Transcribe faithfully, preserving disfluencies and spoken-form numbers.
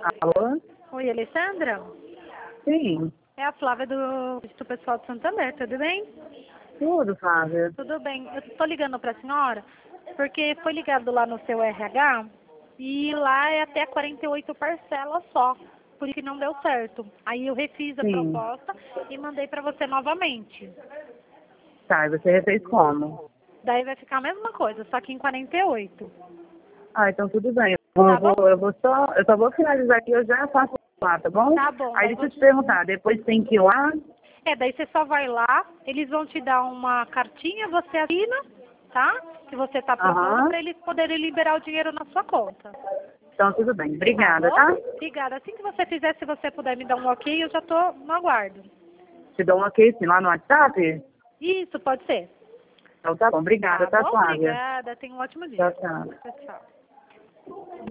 Alô? Oi, Alessandra? Sim. É a Flávia do Instituto Pessoal de Santander, tudo bem? Tudo, Flávia. Tudo bem. Eu estou ligando para a senhora porque foi ligado lá no seu R H e lá é até quarenta e oito parcelas só, por isso que não deu certo. Aí eu refiz a Sim. proposta e mandei para você novamente. Tá, e você refez como? Daí vai ficar a mesma coisa, só que em quarenta e oito. Ah, então tudo bem. Tá Eu bom? vou, eu vou só, eu só vou finalizar aqui, eu já faço lá, tá bom? Tá bom. Aí Daí deixa eu você... te perguntar, depois tem que ir lá? É, daí você só vai lá, eles vão te dar uma cartinha, você assina, tá? Que você está procurando Aham. para eles poderem liberar o dinheiro na sua conta. Então tudo bem. Tá Obrigada, bom? tá? Obrigada. Assim que você fizer, se você puder me dar um ok, eu já tô no aguardo. Te dou um ok sim, lá no WhatsApp? Isso, pode ser. Então tá bom. Obrigada, Tá tá, bom? Flávia? Obrigada. Tenha um ótimo Tchau, dia. tchau. Tchau, tchau.